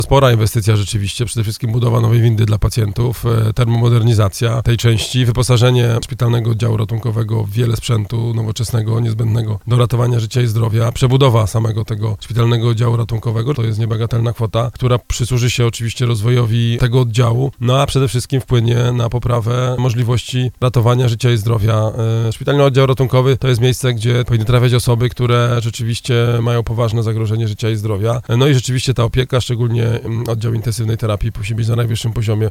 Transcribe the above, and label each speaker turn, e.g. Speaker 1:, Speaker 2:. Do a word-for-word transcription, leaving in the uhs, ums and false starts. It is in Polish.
Speaker 1: Spora inwestycja rzeczywiście, przede wszystkim budowa nowej windy dla pacjentów, termomodernizacja tej części, wyposażenie szpitalnego oddziału ratunkowego w wiele sprzętu nowoczesnego, niezbędnego do ratowania życia i zdrowia, przebudowa samego tego szpitalnego oddziału ratunkowego, to jest niebagatelna kwota, która przysłuży się oczywiście rozwojowi tego oddziału, no a przede wszystkim wpłynie na poprawę możliwości ratowania życia i zdrowia. Szpitalny oddział ratunkowy to jest miejsce, gdzie powinny trafiać osoby, które rzeczywiście mają poważne zagrożenie życia i zdrowia. No i rzeczywiście ta opieka, szczególnie oddział intensywnej terapii, musi być na najwyższym poziomie.